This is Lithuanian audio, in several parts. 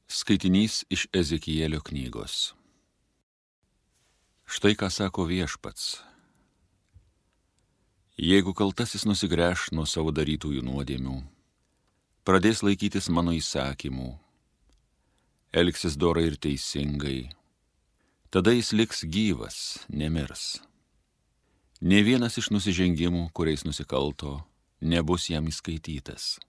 Skaitinys iš Ezekielio knygos. Štai ką sako Viešpats. Jeigu kaltasis nusigręš nuo savo darytųjų nuodėmių, pradės laikytis mano įsakymų, elgsis dorai ir teisingai, tada jis liks gyvas, nemirs. Nė vienas iš nusižengimų, kuriais nusikalto, nebus jam įskaitytas.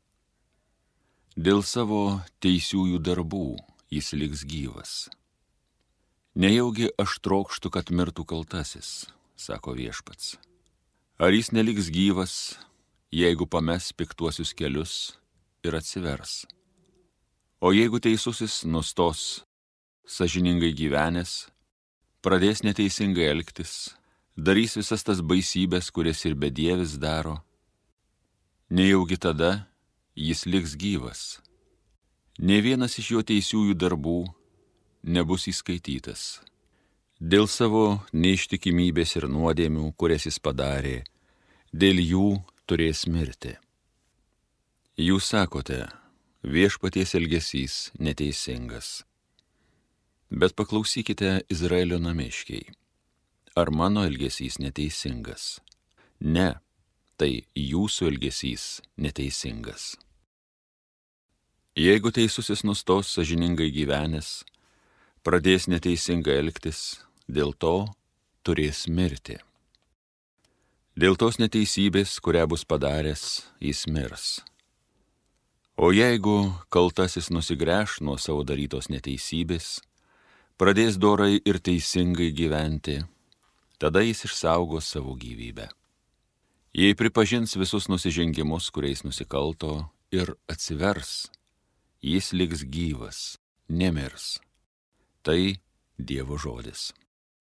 Dėl savo teisiųjų darbų jis liks gyvas. Nejaugi aš trokštu, kad mirtų kaltasis, sako Viešpats. Ar jis neliks gyvas, jeigu pames piktuosius kelius ir atsivers? O jeigu teisusis nustos sąžiningai gyvenęs, pradės neteisingai elgtis, darys visas tas baisybės, kurias ir bedievis daro, nejaugi tada jis liks gyvas. Nė vienas iš jo teisiųjų darbų nebus įskaitytas. Dėl savo neištikimybės ir nuodėmių, kurias jis padarė, dėl jų turės mirti. Jūs sakote, Viešpaties elgesys neteisingas. Bet paklausykite Izraelio namiškiai. Ar mano elgesys neteisingas? Ne. Tai jūsų elgesys neteisingas. Jeigu teisusis nustos sąžiningai gyvenęs, pradės neteisingai elgtis, dėl to turės mirti. Dėl tos neteisybės, kurią bus padaręs, jis mirs. O jeigu kaltasis nusigręš nuo savo darytos neteisybės, pradės dorai ir teisingai gyventi, tada jis išsaugos savo gyvybę. Jei pripažins visus nusižengimus, kuriais nusikalto, ir atsivers, jis liks gyvas, nemirs. Tai Dievo žodis.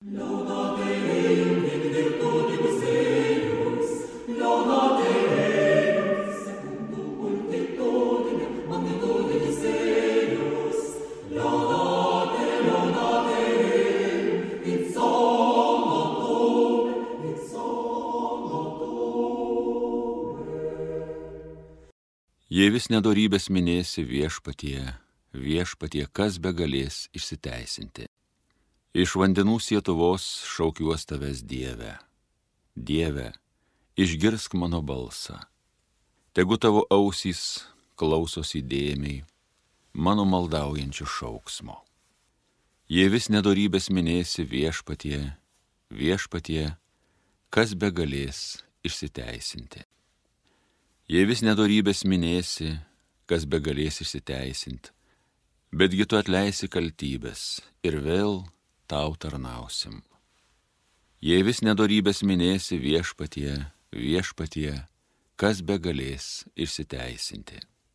Jei vis nedorybės minėsi Viešpatie, Viešpatie, kas begalės išsiteisinti. Iš vandenų sietuvos šaukiuos tavęs Dieve. Dieve, išgirsk mano balsą. Tegu tavo ausys klausosi įdėmiai mano maldaujančių šauksmo. Jei vis nedorybės minėsi Viešpatie, Viešpatie, kas begalės išsiteisinti. Jei vis nedorybės minėsi, kas begalės išsiteisinti, betgi tu atleisi kaltybės ir vėl tau tarnausim. Jei vis nedorybės minėsi Viešpatie, Viešpatie, kas begalės išsiteisinti.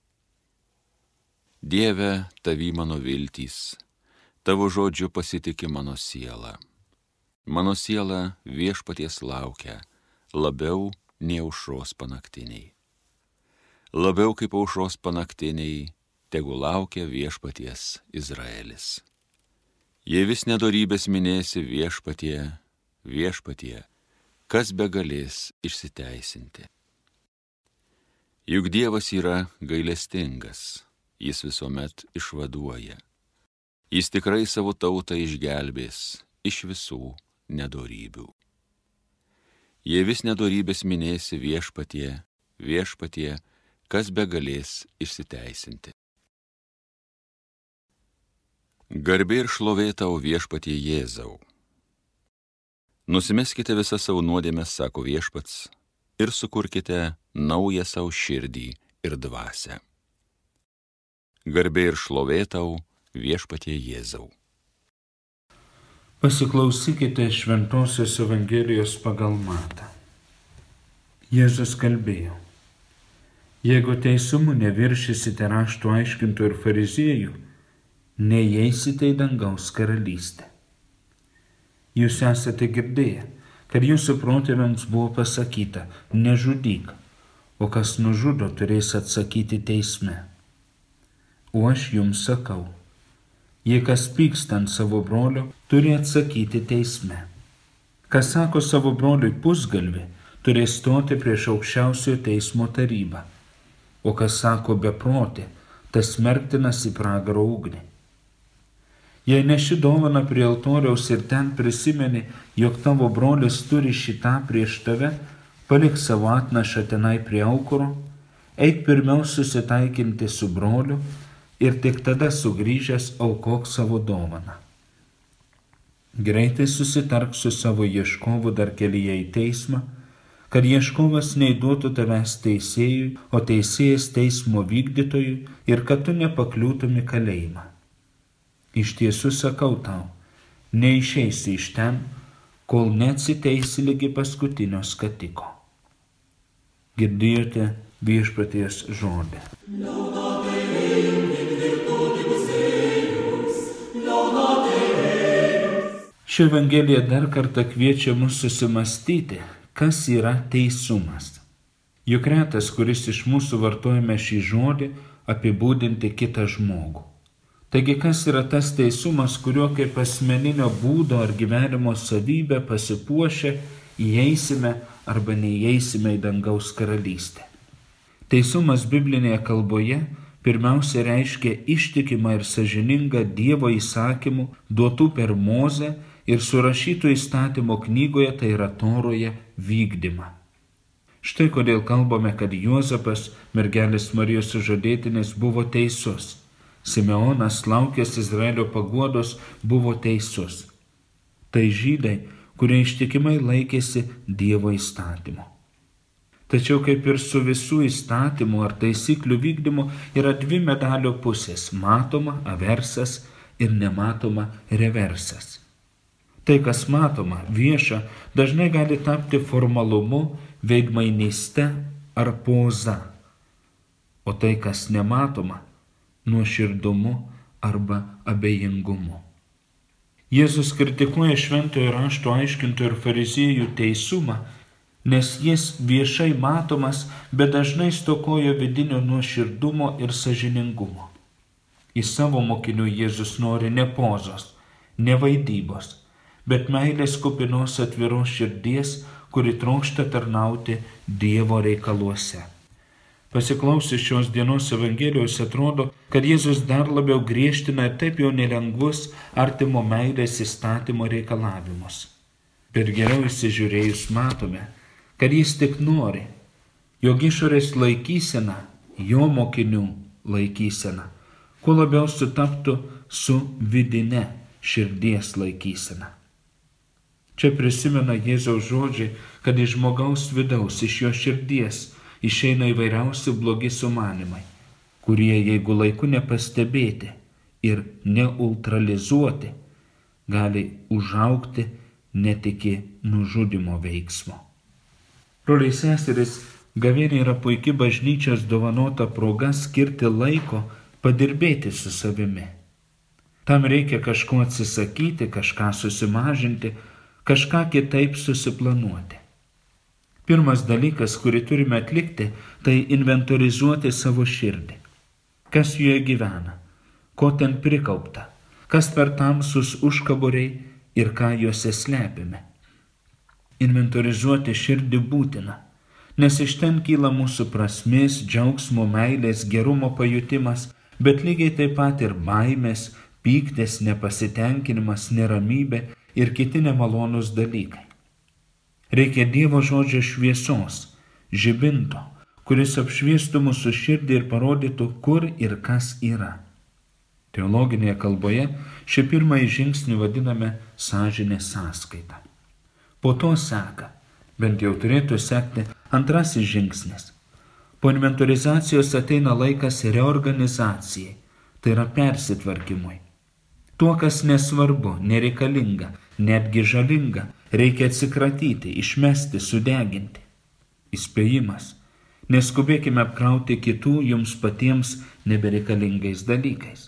Dieve, tavy mano viltys, tavo žodžiu pasitiki mano siela. Mano siela Viešpaties laukia, labiau nei aušros panaktiniai. Labiau kaip aušros panaktiniai, tegu laukia Viešpaties Izraelis. Jei vis nedorybės minėsi Viešpatie, Viešpatie, kas begalės išsiteisinti. Juk Dievas yra gailestingas, jis visuomet išvaduoja. Jis tikrai savo tautą išgelbės iš visų nedorybių. Jei vis nedorybės minėsi Viešpatie, Viešpatie, kas begalės išsiteisinti. Garbė ir šlovė tau Viešpatie Jėzau. Nusimeskite visą savo nuodėmes, sako Viešpats, ir sukurkite naują savo širdį ir dvasią. Garbė ir šlovė tau Viešpatie Jėzau. Pasiklausykite Šventosios Evangelijos pagal Matą. Jėzus kalbėjo. Jeigu teisumu neviršysite rašto aiškintų ir fariziejų, neįeisite į dangaus karalystę. Jūs esate girdėję, kad jūsų protėviams buvo pasakyta, nežudyk, o kas nužudo turės atsakyti teisme. O aš jums sakau, jei kas pyksta ant savo brolio, turi atsakyti teisme. Kas sako savo broliui pusgalvį, turės stoti prieš aukščiausiojo teismo tarybą. O kas sako beprotį, tas smerktinas į pragaro ugnį. Jei neši dovaną prie altoriaus ir ten prisimeni, jog tavo brolis turi šitą prieš tave, palik savo atnašą tenai prie aukuro, eik pirmiau susitaikinti su broliu ir tik tada sugrįžęs aukok savo dovaną. Greitai susitark su savo ieškovu dar kelyje į teismą, kad ieškovas neįduotų tavęs teisėjui, o teisėjas teismo vykdytojui ir kad tu nepakliūtum į kalėjimą. Iš tiesų sakau tau, neišeisi iš ten, kol neatsiteisi ligi paskutinio skatiko. Girdėjote viešpaties žodį. Ši Evangelija dar kartą kviečia mus susimastyti, kas yra teisumas. Juk retas, kuris iš mūsų vartojame šį žodį, apibūdinti kitą žmogų. Taigi, kas yra tas teisumas, kuriuo kaip asmeninio būdo ar gyvenimo savybę pasipuošę įeisime arba neįeisime į dangaus karalystę. Teisumas biblinėje kalboje pirmiausia reiškia ištikimą ir sąžiningą Dievo įsakymų duotų per Mozę ir surašytų įstatymo knygoje, tai yra Toroje, vykdymą. Štai kodėl kalbame, kad Juozapas, mergelės Marijos sužadėtinis, buvo teisus. Simeonas, laukęs Izraelio paguodos, buvo teisus. Tai žydai, kurie ištikimai laikėsi Dievo įstatymo. Tačiau kaip ir su visų įstatymų ar taisyklių vykdymu yra dvi medalio pusės – matoma, aversas ir nematoma, reversas. Tai, kas matoma, vieša, dažnai gali tapti formalumu, veidmainyste ar poza. O tai, kas nematoma, nuoširdumu arba abejingumu. Jėzus kritikuoja šventojo rašto aiškintojų ir fariziejų teisumą, nes jis viešai matomas, bet dažnai stokoja vidinio nuoširdumo ir sąžiningumo. Į savo mokinių Jėzus nori ne pozos, ne vaidybos, bet meilės kupinos atviros širdies, kuri trokšta tarnauti Dievo reikaluose. Pasiklausius šios dienos Evangelijos atrodo, kad Jėzus dar labiau griežtina ir taip jau nelengvus artimo meilės įstatymo reikalavimus. Per geriau įsižiūrėjus matome, kad jis tik nori, jog išorės laikysena, jo mokinių laikysena, kuo labiau sutaptų su vidine širdies laikysena. Čia prisimena Jėzaus žodžiai, kad iš žmogaus vidaus, iš jo širdies išeina įvairiausi blogi sumanimai, kurie, jeigu laiku nepastebėti ir neutralizuoti, gali užaugti net iki nužudimo veiksmo. Broliai seserys, gavėnia yra puikia bažnyčios dovanota proga skirti laiko padirbėti su savimi. Tam reikia kažko atsisakyti, kažką susimažinti, kažką kitaip susiplanuoti. Pirmas dalykas, kurį turime atlikti, tai inventorizuoti savo širdį. Kas joje gyvena, ko ten prikaupta, kas per tamsus užkaburiai ir ką juose slepiame. Inventorizuoti širdį būtina, nes iš ten kyla mūsų prasmės, džiaugsmo, meilės, gerumo pajutimas, bet lygiai taip pat ir baimės, pyktis, nepasitenkinimas, neramybė ir kiti nemalonūs dalykai. Reikia Dievo žodžio šviesos, žibinto, kuris apšviestų mūsų širdį ir parodytų, kur ir kas yra. Teologinėje kalboje šį pirmąjį žingsnį vadiname sąžinės sąskaita. Po to seka, bent jau turėtų sekti, antrasis žingsnis. Po inventorizacijos ateina laikas reorganizacijai, tai yra persitvarkymui. Tuo, kas nesvarbu, nereikalinga, netgi žalinga, reikia atsikratyti, išmesti, sudeginti. Įspėjimas. Neskubėkime apkrauti kitų jums patiems nebereikalingais dalykais.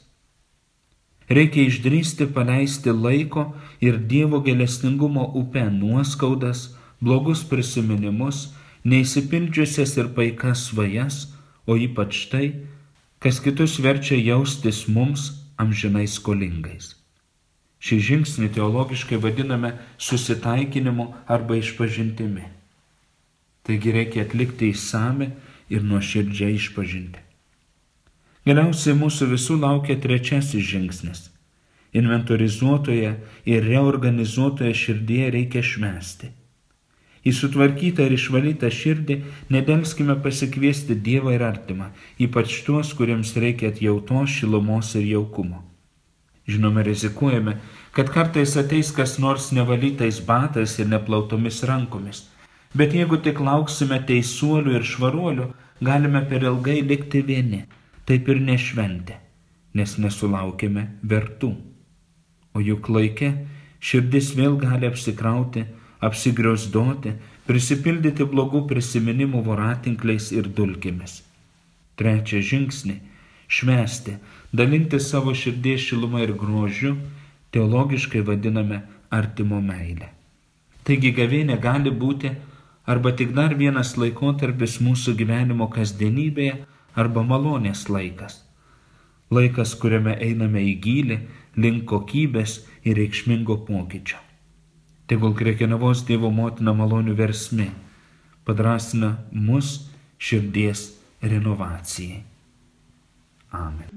Reikia išdrįsti paleisti laiko ir Dievo gailestingumo upę nuoskaudas, blogus prisiminimus, neįsipildžiusias ir paikas svajas, o ypač tai, kas kitus verčia jaustis mums amžinai skolingais. Šį žingsnį teologiškai vadiname susitaikinimu arba išpažintimi. Taigi reikia atlikti išsame ir nuoširdžią išpažintį. Galiausiai mūsų visų laukia trečiasis žingsnis. Inventorizuotoje ir reorganizuotoje širdyje reikia švęsti. Į sutvarkytą ir išvalytą širdį nedelskime pasikviesti Dievą ir artimą, ypač tuos, kuriems reikia atjautos, šilumos ir jaukumo. Žinoma, rizikuojame, kad kartais ateis kas nors nevalytais batais ir neplautomis rankomis, bet jeigu tik lauksime teisuolių ir švaruolių, galime per ilgai likti vieni, taip ir nešventę, nes nesulaukėme vertų. O juk laike širdis vėl gali apsikrauti, apsigriauzdoti, prisipildyti blogų prisiminimų voratinkliais ir dulkėmis. Trečią žingsnį – švęsti, dalinti savo širdies šilumą ir grožiu, teologiškai vadiname artimo meilę. Taigi gavėnia gali būti arba tik dar vienas laikotarpis mūsų gyvenimo kasdienybėje arba malonės laikas. Laikas, kuriame einame į gylį, link kokybės ir reikšmingo pokyčio. Tegul Krekenavos Dievo motina malonių versmė padrąsina mus širdies renovacijai. Amen.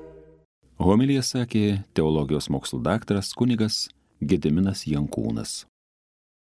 Homiliją sakė teologijos mokslų daktaras kunigas Gediminas Jankūnas.